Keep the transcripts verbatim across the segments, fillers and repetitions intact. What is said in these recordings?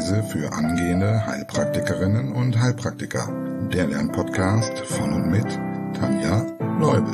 Reise für angehende Heilpraktikerinnen und Heilpraktiker. Der Lernpodcast von und mit Tanja Leubel.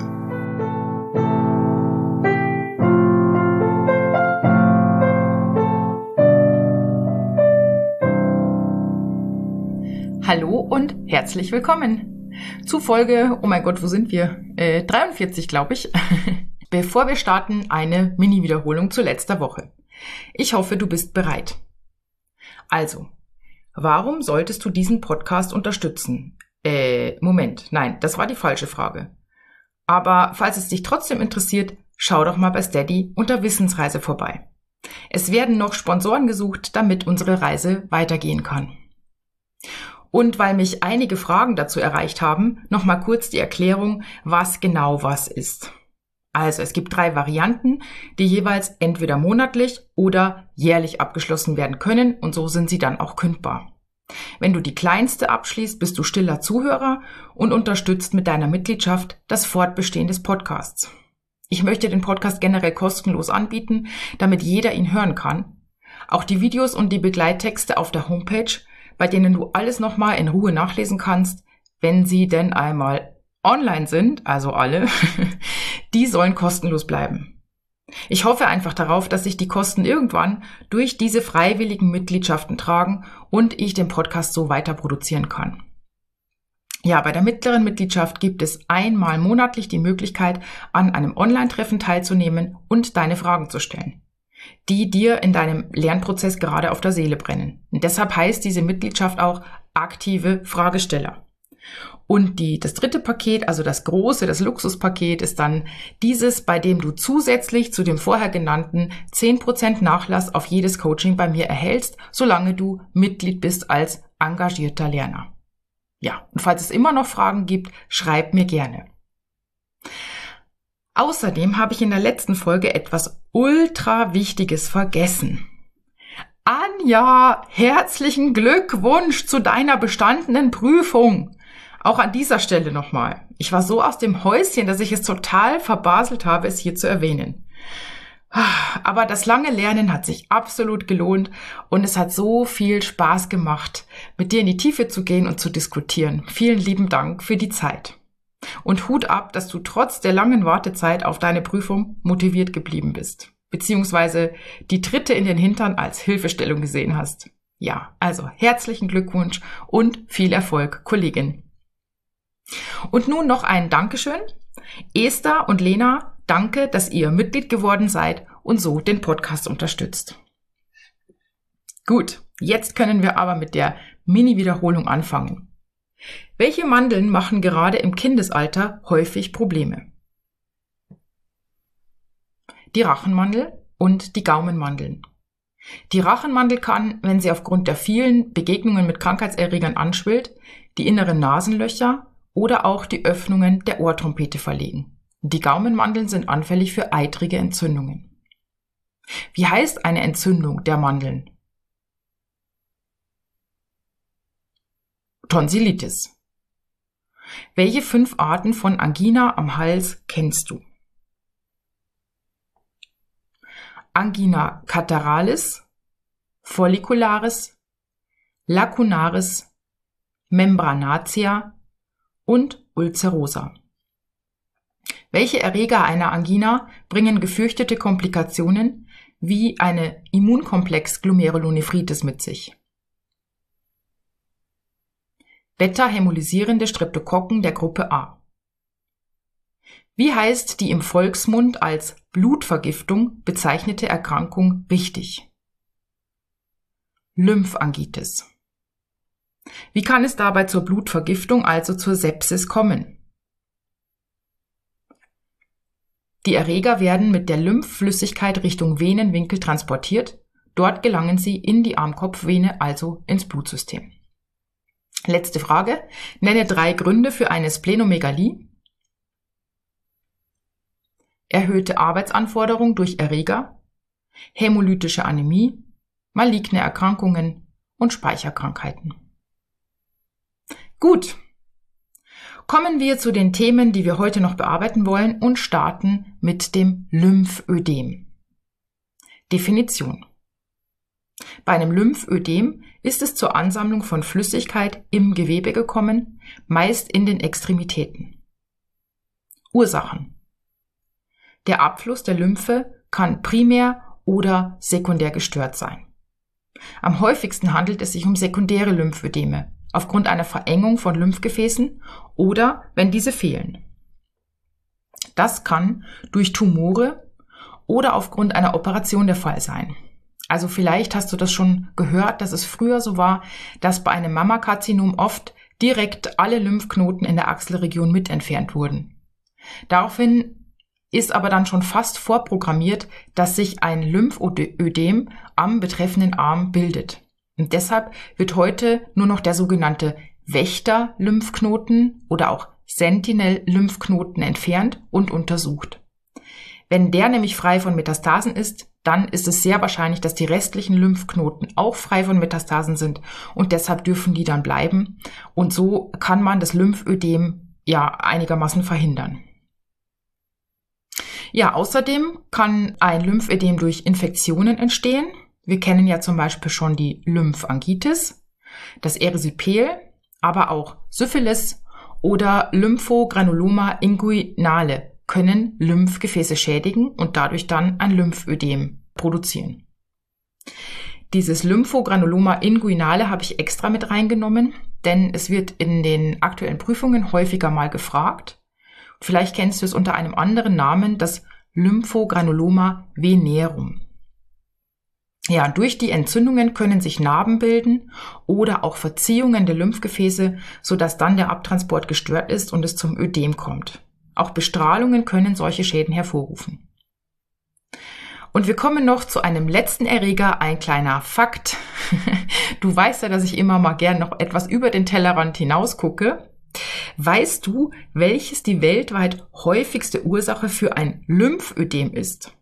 Hallo und herzlich willkommen zu Folge, oh mein Gott, wo sind wir? Äh, dreiundvierzig, glaube ich. Bevor wir starten, eine Mini-Wiederholung zu letzter Woche. Ich hoffe, du bist bereit. Also, warum solltest du diesen Podcast unterstützen? Äh, Moment, nein, das war die falsche Frage. Aber falls es dich trotzdem interessiert, schau doch mal bei Steady unter Wissensreise vorbei. Es werden noch Sponsoren gesucht, damit unsere Reise weitergehen kann. Und weil mich einige Fragen dazu erreicht haben, nochmal kurz die Erklärung, was genau was ist. Also es gibt drei Varianten, die jeweils entweder monatlich oder jährlich abgeschlossen werden können und so sind sie dann auch kündbar. Wenn du die kleinste abschließt, bist du stiller Zuhörer und unterstützt mit deiner Mitgliedschaft das Fortbestehen des Podcasts. Ich möchte den Podcast generell kostenlos anbieten, damit jeder ihn hören kann. Auch die Videos und die Begleittexte auf der Homepage, bei denen du alles nochmal in Ruhe nachlesen kannst, wenn sie denn einmal online sind, also alle, die sollen kostenlos bleiben. Ich hoffe einfach darauf, dass sich die Kosten irgendwann durch diese freiwilligen Mitgliedschaften tragen und ich den Podcast so weiter produzieren kann. Ja, bei der mittleren Mitgliedschaft gibt es einmal monatlich die Möglichkeit, an einem Online-Treffen teilzunehmen und deine Fragen zu stellen, die dir in deinem Lernprozess gerade auf der Seele brennen. Und deshalb heißt diese Mitgliedschaft auch aktive Fragesteller. Und die, das dritte Paket, also das große, das Luxuspaket, ist dann dieses, bei dem du zusätzlich zu dem vorher genannten zehn Prozent Nachlass auf jedes Coaching bei mir erhältst, solange du Mitglied bist als engagierter Lerner. Ja, und falls es immer noch Fragen gibt, schreib mir gerne. Außerdem habe ich in der letzten Folge etwas ultra Wichtiges vergessen. Anja, herzlichen Glückwunsch zu deiner bestandenen Prüfung. Auch an dieser Stelle nochmal. Ich war so aus dem Häuschen, dass ich es total verbaselt habe, es hier zu erwähnen. Aber das lange Lernen hat sich absolut gelohnt und es hat so viel Spaß gemacht, mit dir in die Tiefe zu gehen und zu diskutieren. Vielen lieben Dank für die Zeit. Und Hut ab, dass du trotz der langen Wartezeit auf deine Prüfung motiviert geblieben bist, beziehungsweise die Tritte in den Hintern als Hilfestellung gesehen hast. Ja, also herzlichen Glückwunsch und viel Erfolg, Kollegin. Und nun noch ein Dankeschön. Esther und Lena, danke, dass ihr Mitglied geworden seid und so den Podcast unterstützt. Gut, jetzt können wir aber mit der Mini-Wiederholung anfangen. Welche Mandeln machen gerade im Kindesalter häufig Probleme? Die Rachenmandel und die Gaumenmandeln. Die Rachenmandel kann, wenn sie aufgrund der vielen Begegnungen mit Krankheitserregern anschwillt, die inneren Nasenlöcher oder auch die Öffnungen der Ohrtrompete verlegen. Die Gaumenmandeln sind anfällig für eitrige Entzündungen. Wie heißt eine Entzündung der Mandeln? Tonsillitis. Welche fünf Arten von Angina am Hals kennst du? Angina catarrhalis, follicularis, lacunaris, membranacea und ulcerosa. Welche Erreger einer Angina bringen gefürchtete Komplikationen wie eine Immunkomplex-Glomerulonephritis mit sich? Beta-hämolysierende Streptokokken der Gruppe A. Wie heißt die im Volksmund als Blutvergiftung bezeichnete Erkrankung richtig? Lymphangitis. Wie kann es dabei zur Blutvergiftung, also zur Sepsis, kommen? Die Erreger werden mit der Lymphflüssigkeit Richtung Venenwinkel transportiert. Dort gelangen sie in die Armkopfvene, also ins Blutsystem. Letzte Frage. Nenne drei Gründe für eine Splenomegalie. Erhöhte Arbeitsanforderung durch Erreger, hämolytische Anämie, maligne Erkrankungen und Speicherkrankheiten. Gut, kommen wir zu den Themen, die wir heute noch bearbeiten wollen und starten mit dem Lymphödem. Definition. Bei einem Lymphödem ist es zur Ansammlung von Flüssigkeit im Gewebe gekommen, meist in den Extremitäten. Ursachen: Der Abfluss der Lymphe kann primär oder sekundär gestört sein. Am häufigsten handelt es sich um sekundäre Lymphödeme, aufgrund einer Verengung von Lymphgefäßen oder wenn diese fehlen. Das kann durch Tumore oder aufgrund einer Operation der Fall sein. Also vielleicht hast du das schon gehört, dass es früher so war, dass bei einem Mammakarzinom oft direkt alle Lymphknoten in der Achselregion mit entfernt wurden. Daraufhin ist aber dann schon fast vorprogrammiert, dass sich ein Lymphödem am betreffenden Arm bildet. Und deshalb wird heute nur noch der sogenannte Wächter-Lymphknoten oder auch Sentinel-Lymphknoten entfernt und untersucht. Wenn der nämlich frei von Metastasen ist, dann ist es sehr wahrscheinlich, dass die restlichen Lymphknoten auch frei von Metastasen sind und deshalb dürfen die dann bleiben. Und so kann man das Lymphödem ja einigermaßen verhindern. Ja, außerdem kann ein Lymphödem durch Infektionen entstehen. Wir kennen ja zum Beispiel schon die Lymphangitis, das Erysipeal, aber auch Syphilis oder Lymphogranuloma inguinale können Lymphgefäße schädigen und dadurch dann ein Lymphödem produzieren. Dieses Lymphogranuloma inguinale habe ich extra mit reingenommen, denn es wird in den aktuellen Prüfungen häufiger mal gefragt. Vielleicht kennst du es unter einem anderen Namen, das Lymphogranuloma venerum. Ja, durch die Entzündungen können sich Narben bilden oder auch Verziehungen der Lymphgefäße, sodass dann der Abtransport gestört ist und es zum Ödem kommt. Auch Bestrahlungen können solche Schäden hervorrufen. Und wir kommen noch zu einem letzten Erreger, ein kleiner Fakt. Du weißt ja, dass ich immer mal gern noch etwas über den Tellerrand hinaus gucke. Weißt du, welches die weltweit häufigste Ursache für ein Lymphödem ist?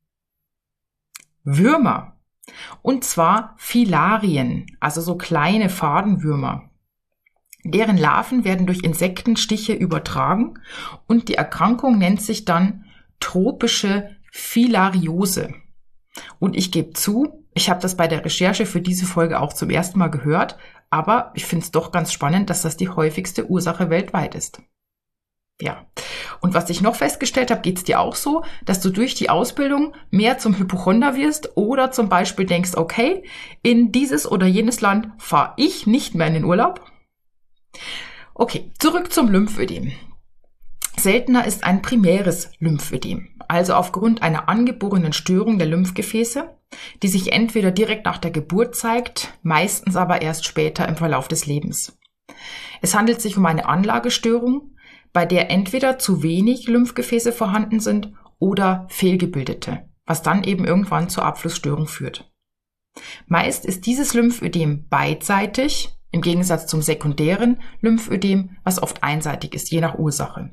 Würmer. Und zwar Filarien, also so kleine Fadenwürmer. Deren Larven werden durch Insektenstiche übertragen und die Erkrankung nennt sich dann tropische Filariose. Und ich gebe zu, ich habe das bei der Recherche für diese Folge auch zum ersten Mal gehört, aber ich finde es doch ganz spannend, dass das die häufigste Ursache weltweit ist. Ja, und was ich noch festgestellt habe, geht es dir auch so, dass du durch die Ausbildung mehr zum Hypochonder wirst oder zum Beispiel denkst, okay, in dieses oder jenes Land fahre ich nicht mehr in den Urlaub? Okay, zurück zum Lymphödem. Seltener ist ein primäres Lymphödem, also aufgrund einer angeborenen Störung der Lymphgefäße, die sich entweder direkt nach der Geburt zeigt, meistens aber erst später im Verlauf des Lebens. Es handelt sich um eine Anlagestörung, bei der entweder zu wenig Lymphgefäße vorhanden sind oder fehlgebildete, was dann eben irgendwann zur Abflussstörung führt. Meist ist dieses Lymphödem beidseitig, im Gegensatz zum sekundären Lymphödem, was oft einseitig ist, je nach Ursache.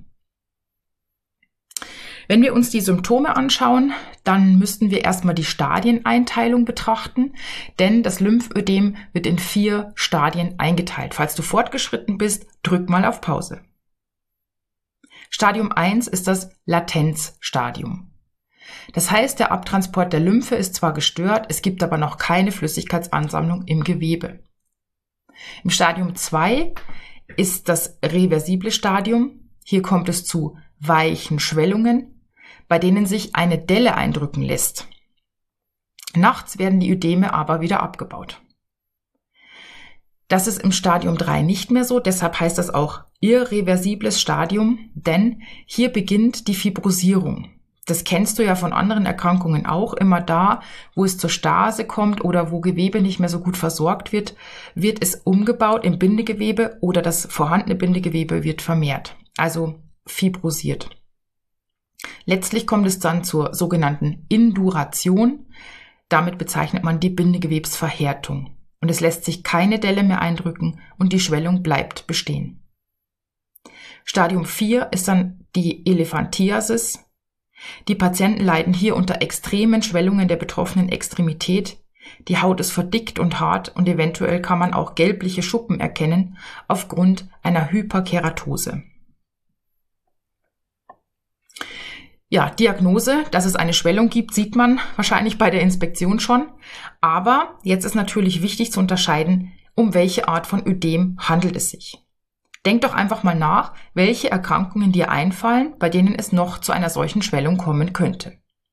Wenn wir uns die Symptome anschauen, dann müssten wir erstmal die Stadieneinteilung betrachten, denn das Lymphödem wird in vier Stadien eingeteilt. Falls du fortgeschritten bist, drück mal auf Pause. Stadium eins ist das Latenzstadium. Das heißt, der Abtransport der Lymphe ist zwar gestört, es gibt aber noch keine Flüssigkeitsansammlung im Gewebe. Im Stadium zwei ist das reversible Stadium. Hier kommt es zu weichen Schwellungen, bei denen sich eine Delle eindrücken lässt. Nachts werden die Ödeme aber wieder abgebaut. Das ist im Stadium drei nicht mehr so, deshalb heißt das auch irreversibles Stadium, denn hier beginnt die Fibrosierung. Das kennst du ja von anderen Erkrankungen auch. Immer da, wo es zur Stase kommt oder wo Gewebe nicht mehr so gut versorgt wird, wird es umgebaut in Bindegewebe oder das vorhandene Bindegewebe wird vermehrt, also fibrosiert. Letztlich kommt es dann zur sogenannten Induration. Damit bezeichnet man die Bindegewebsverhärtung. Und es lässt sich keine Delle mehr eindrücken und die Schwellung bleibt bestehen. Stadium vier ist dann die Elephantiasis. Die Patienten leiden hier unter extremen Schwellungen der betroffenen Extremität. Die Haut ist verdickt und hart und eventuell kann man auch gelbliche Schuppen erkennen aufgrund einer Hyperkeratose. Ja, Diagnose, dass es eine Schwellung gibt, sieht man wahrscheinlich bei der Inspektion schon. Aber jetzt ist natürlich wichtig zu unterscheiden, um welche Art von Ödem handelt es sich. Denk doch einfach mal nach, welche Erkrankungen dir einfallen, bei denen es noch zu einer solchen Schwellung kommen könnte.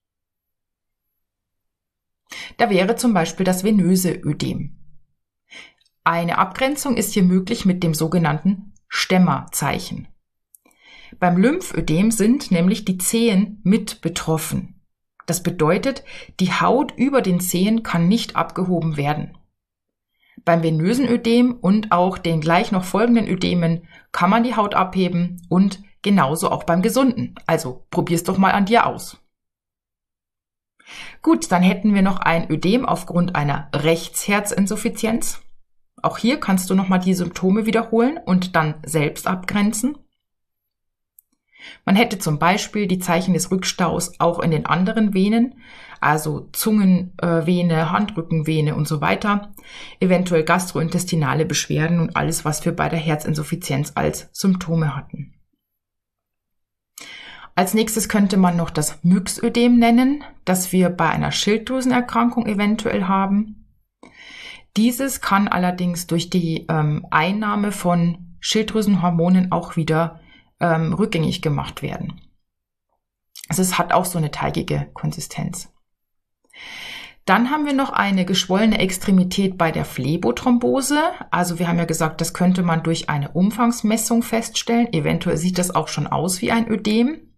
Da wäre zum Beispiel das venöse Ödem. Eine Abgrenzung ist hier möglich mit dem sogenannten Stemmerzeichen. Beim Lymphödem sind nämlich die Zehen mit betroffen. Das bedeutet, die Haut über den Zehen kann nicht abgehoben werden. Beim venösen Ödem und auch den gleich noch folgenden Ödemen kann man die Haut abheben und genauso auch beim gesunden. Also probier's doch mal an dir aus. Gut, dann hätten wir noch ein Ödem aufgrund einer Rechtsherzinsuffizienz. Auch hier kannst du nochmal die Symptome wiederholen und dann selbst abgrenzen. Man hätte zum Beispiel die Zeichen des Rückstaus auch in den anderen Venen, also Zungenvene, Handrückenvene und so weiter, eventuell gastrointestinale Beschwerden und alles, was wir bei der Herzinsuffizienz als Symptome hatten. Als nächstes könnte man noch das Myxödem nennen, das wir bei einer Schilddrüsenerkrankung eventuell haben. Dieses kann allerdings durch die ähm, Einnahme von Schilddrüsenhormonen auch wieder ähm, rückgängig gemacht werden. Also es hat auch so eine teigige Konsistenz. Dann haben wir noch eine geschwollene Extremität bei der Phlebothrombose. Also wir haben ja gesagt, das könnte man durch eine Umfangsmessung feststellen. Eventuell sieht das auch schon aus wie ein Ödem.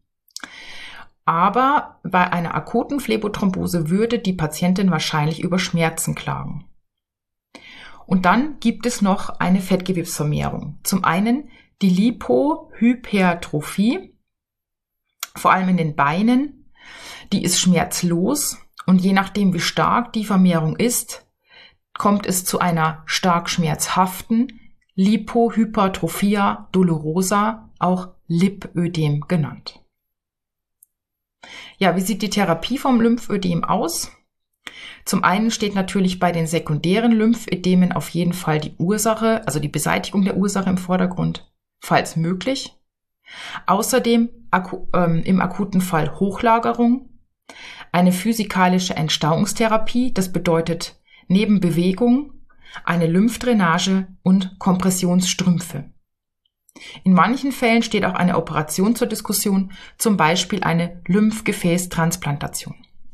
Aber bei einer akuten Phlebothrombose würde die Patientin wahrscheinlich über Schmerzen klagen. Und dann gibt es noch eine Fettgewebsvermehrung. Zum einen die Lipohypertrophie, vor allem in den Beinen. Die ist schmerzlos und je nachdem, wie stark die Vermehrung ist, kommt es zu einer stark schmerzhaften Lipohypertrophia dolorosa, auch Lipödem genannt. Ja, wie sieht die Therapie vom Lymphödem aus? Zum einen steht natürlich bei den sekundären Lymphödemen auf jeden Fall die Ursache, also die Beseitigung der Ursache im Vordergrund, falls möglich. Außerdem aku- ähm, im akuten Fall Hochlagerung, eine physikalische Entstauungstherapie, das bedeutet neben Bewegung eine Lymphdrainage und Kompressionsstrümpfe. In manchen Fällen steht auch eine Operation zur Diskussion, zum Beispiel eine Lymphgefäßtransplantation.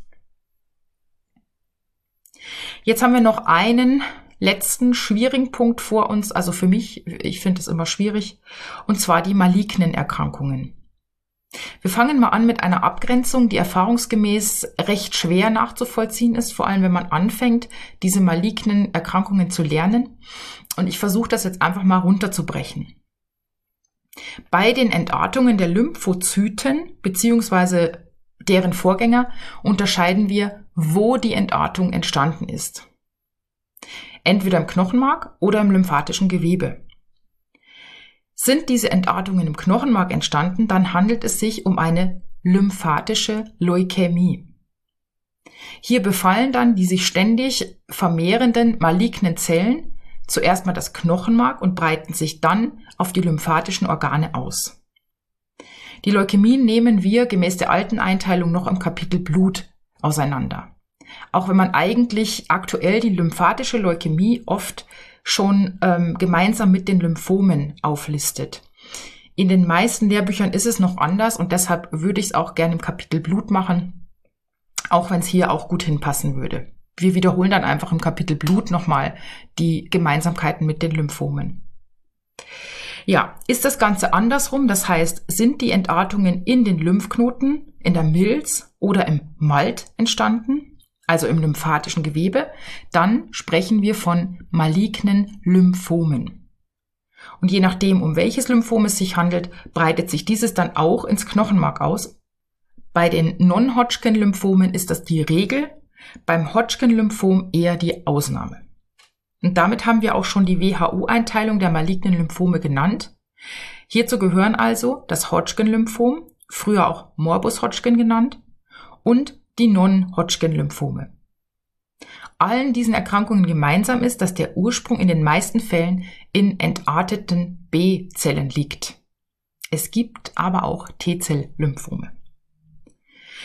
Jetzt haben wir noch einen letzten schwierigen Punkt vor uns, also für mich, ich finde es immer schwierig, und zwar die malignen Erkrankungen. Wir fangen mal an mit einer Abgrenzung, die erfahrungsgemäß recht schwer nachzuvollziehen ist, vor allem wenn man anfängt, diese malignen Erkrankungen zu lernen. Und ich versuche das jetzt einfach mal runterzubrechen. Bei den Entartungen der Lymphozyten bzw. deren Vorgänger unterscheiden wir, wo die Entartung entstanden ist. Entweder im Knochenmark oder im lymphatischen Gewebe. Sind diese Entartungen im Knochenmark entstanden, dann handelt es sich um eine lymphatische Leukämie. Hier befallen dann die sich ständig vermehrenden malignen Zellen zuerst mal das Knochenmark und breiten sich dann auf die lymphatischen Organe aus. Die Leukämien nehmen wir gemäß der alten Einteilung noch im Kapitel Blut auseinander. Auch wenn man eigentlich aktuell die lymphatische Leukämie oft schon ähm, gemeinsam mit den Lymphomen auflistet. In den meisten Lehrbüchern ist es noch anders und deshalb würde ich es auch gerne im Kapitel Blut machen, auch wenn es hier auch gut hinpassen würde. Wir wiederholen dann einfach im Kapitel Blut nochmal die Gemeinsamkeiten mit den Lymphomen. Ja, ist das Ganze andersrum? Das heißt, sind die Entartungen in den Lymphknoten, in der Milz oder im Malt entstanden, also im lymphatischen Gewebe, dann sprechen wir von malignen Lymphomen. Und je nachdem, um welches Lymphom es sich handelt, breitet sich dieses dann auch ins Knochenmark aus. Bei den Non-Hodgkin-Lymphomen ist das die Regel, beim Hodgkin-Lymphom eher die Ausnahme. Und damit haben wir auch schon die W H O-Einteilung der malignen Lymphome genannt. Hierzu gehören also das Hodgkin-Lymphom, früher auch Morbus Hodgkin genannt, und die Non-Hodgkin-Lymphome. Allen diesen Erkrankungen gemeinsam ist, dass der Ursprung in den meisten Fällen in entarteten B-Zellen liegt. Es gibt aber auch T-Zell-Lymphome.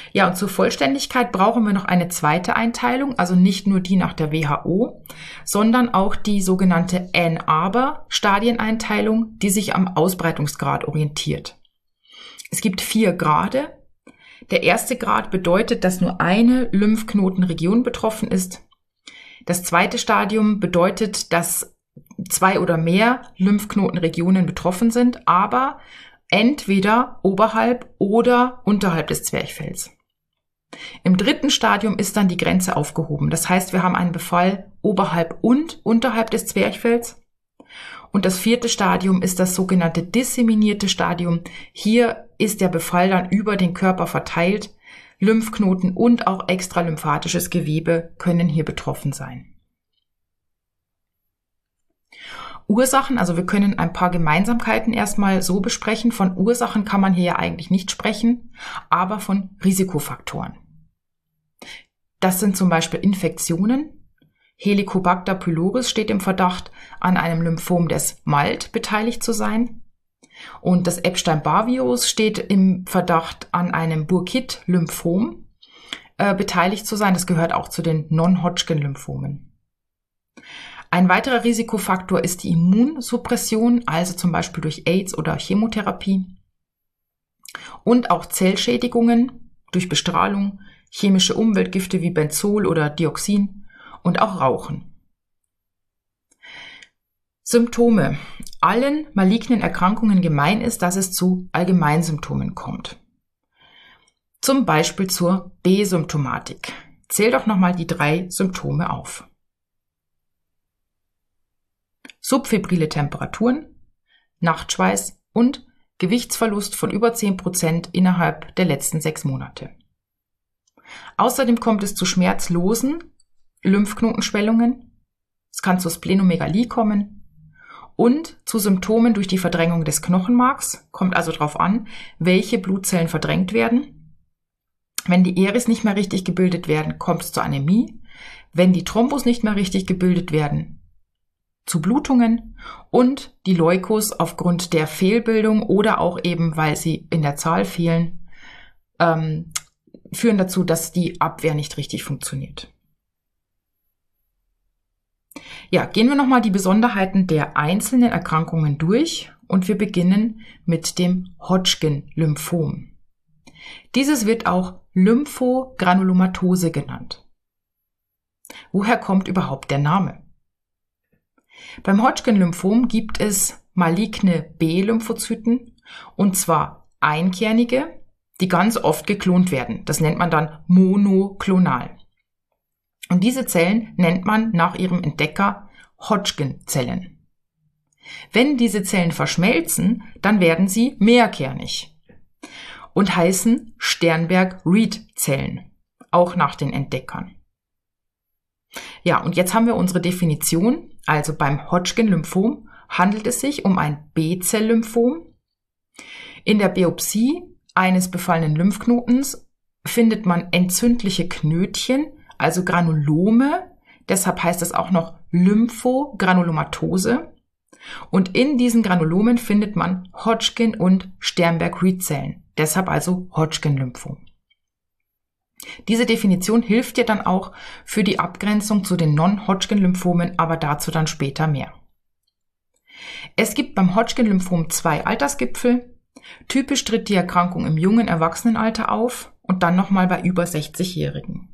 Ja, und zur Vollständigkeit brauchen wir noch eine zweite Einteilung, also nicht nur die nach der W H O, sondern auch die sogenannte Ann Arbor-Stadieneinteilung, die sich am Ausbreitungsgrad orientiert. Es gibt vier Grade. Der erste Grad bedeutet, dass nur eine Lymphknotenregion betroffen ist. Das zweite Stadium bedeutet, dass zwei oder mehr Lymphknotenregionen betroffen sind, aber entweder oberhalb oder unterhalb des Zwerchfells. Im dritten Stadium ist dann die Grenze aufgehoben. Das heißt, wir haben einen Befall oberhalb und unterhalb des Zwerchfells. Und das vierte Stadium ist das sogenannte disseminierte Stadium. Hier ist der Befall dann über den Körper verteilt. Lymphknoten und auch extralymphatisches Gewebe können hier betroffen sein. Ursachen, also wir können ein paar Gemeinsamkeiten erstmal so besprechen. Von Ursachen kann man hier ja eigentlich nicht sprechen, aber von Risikofaktoren. Das sind zum Beispiel Infektionen. Helicobacter pylori steht im Verdacht, an einem Lymphom des Malt beteiligt zu sein. Und das Epstein-Barr-Virus steht im Verdacht, an einem Burkitt-Lymphom äh, beteiligt zu sein. Das gehört auch zu den Non-Hodgkin-Lymphomen. Ein weiterer Risikofaktor ist die Immunsuppression, also zum Beispiel durch AIDS oder Chemotherapie. Und auch Zellschädigungen durch Bestrahlung, chemische Umweltgifte wie Benzol oder Dioxin und auch Rauchen. Symptome. Allen malignen Erkrankungen gemein ist, dass es zu Allgemeinsymptomen kommt. Zum Beispiel zur B-Symptomatik. Zähl doch nochmal die drei Symptome auf. Subfebrile Temperaturen, Nachtschweiß und Gewichtsverlust von über zehn Prozent innerhalb der letzten sechs Monate. Außerdem kommt es zu schmerzlosen Lymphknotenschwellungen, es kann zur Splenomegalie kommen und zu Symptomen durch die Verdrängung des Knochenmarks, kommt also darauf an, welche Blutzellen verdrängt werden. Wenn die Eris nicht mehr richtig gebildet werden, kommt es zur Anämie. Wenn die Thrombos nicht mehr richtig gebildet werden, zu Blutungen, und die Leukos aufgrund der Fehlbildung oder auch eben, weil sie in der Zahl fehlen, ähm, führen dazu, dass die Abwehr nicht richtig funktioniert. Ja, gehen wir nochmal die Besonderheiten der einzelnen Erkrankungen durch und wir beginnen mit dem Hodgkin-Lymphom. Dieses wird auch Lymphogranulomatose genannt. Woher kommt überhaupt der Name? Beim Hodgkin-Lymphom gibt es maligne B-Lymphozyten, und zwar einkernige, die ganz oft geklont werden. Das nennt man dann monoklonal. Und diese Zellen nennt man nach ihrem Entdecker Hodgkin-Zellen. Wenn diese Zellen verschmelzen, dann werden sie mehrkernig und heißen Sternberg-Reed-Zellen, auch nach den Entdeckern. Ja, und jetzt haben wir unsere Definition. Also beim Hodgkin-Lymphom handelt es sich um ein B-Zell-Lymphom. In der Biopsie eines befallenen Lymphknotens findet man entzündliche Knötchen, also Granulome. Deshalb heißt es auch noch Lymphogranulomatose. Und in diesen Granulomen findet man Hodgkin- und Sternberg-Reed-Zellen. Deshalb also Hodgkin-Lymphom. Diese Definition hilft dir dann auch für die Abgrenzung zu den Non-Hodgkin-Lymphomen, aber dazu dann später mehr. Es gibt beim Hodgkin-Lymphom zwei Altersgipfel. Typisch tritt die Erkrankung im jungen Erwachsenenalter auf und dann nochmal bei über sechzigjährigen.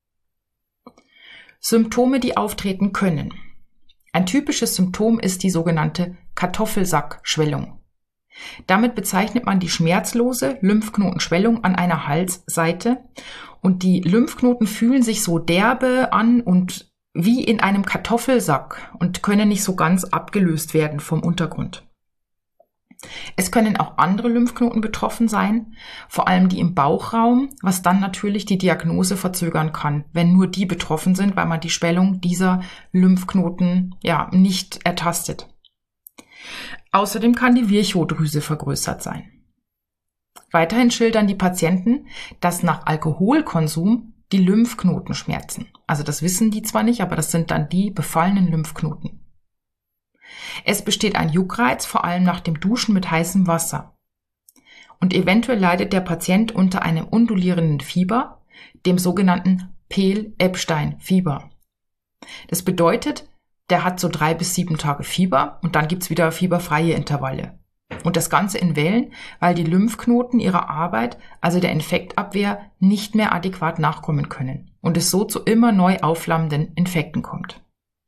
Symptome, die auftreten können. Ein typisches Symptom ist die sogenannte Kartoffelsackschwellung. Damit bezeichnet man die schmerzlose Lymphknotenschwellung an einer Halsseite, und die Lymphknoten fühlen sich so derbe an und wie in einem Kartoffelsack und können nicht so ganz abgelöst werden vom Untergrund. Es können auch andere Lymphknoten betroffen sein, vor allem die im Bauchraum, was dann natürlich die Diagnose verzögern kann, wenn nur die betroffen sind, weil man die Schwellung dieser Lymphknoten ja nicht ertastet. Außerdem kann die Virchow-Drüse vergrößert sein. Weiterhin schildern die Patienten, dass nach Alkoholkonsum die Lymphknoten schmerzen. Also das wissen die zwar nicht, aber das sind dann die befallenen Lymphknoten. Es besteht ein Juckreiz, vor allem nach dem Duschen mit heißem Wasser. und eventuell leidet der Patient unter einem undulierenden Fieber, dem sogenannten Pehl-Epstein-Fieber. Das bedeutet, der hat so drei bis sieben Tage Fieber und dann gibt's wieder fieberfreie Intervalle. Und das Ganze in Wellen, weil die Lymphknoten ihrer Arbeit, also der Infektabwehr, nicht mehr adäquat nachkommen können und es so zu immer neu aufflammenden Infekten kommt.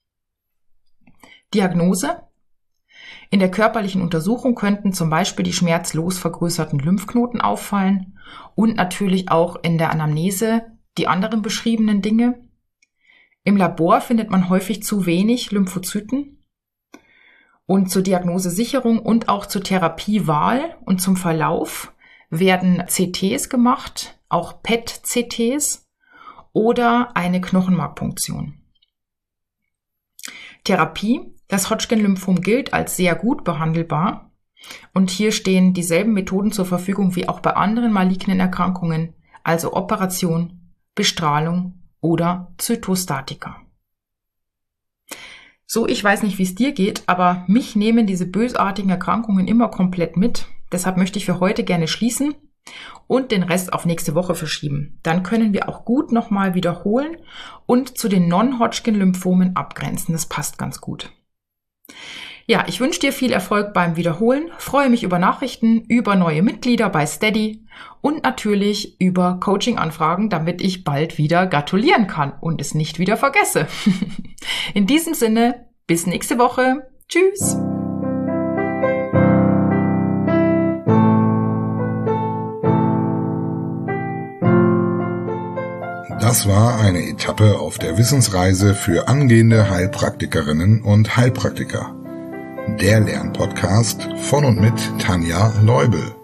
Diagnose: In der körperlichen Untersuchung könnten zum Beispiel die schmerzlos vergrößerten Lymphknoten auffallen und natürlich auch in der Anamnese die anderen beschriebenen Dinge. Im Labor findet man häufig zu wenig Lymphozyten. Und zur Diagnosesicherung und auch zur Therapiewahl und zum Verlauf werden C Ts gemacht, auch P E T-C Ts oder eine Knochenmarkpunktion. Therapie: Das Hodgkin-Lymphom gilt als sehr gut behandelbar und hier stehen dieselben Methoden zur Verfügung wie auch bei anderen malignen Erkrankungen, also Operation, Bestrahlung oder Zytostatika. So, ich weiß nicht, wie es dir geht, aber mich nehmen diese bösartigen Erkrankungen immer komplett mit. Deshalb möchte ich für heute gerne schließen und den Rest auf nächste Woche verschieben. Dann können wir auch gut nochmal wiederholen und zu den Non-Hodgkin-Lymphomen abgrenzen. Das passt ganz gut. Ja, ich wünsche dir viel Erfolg beim Wiederholen, freue mich über Nachrichten, über neue Mitglieder bei Steady und natürlich über Coaching-Anfragen, damit ich bald wieder gratulieren kann und es nicht wieder vergesse. In diesem Sinne, bis nächste Woche. Tschüss! Das war eine Etappe auf der Wissensreise für angehende Heilpraktikerinnen und Heilpraktiker. Der Lernpodcast von und mit Tanja Leubel.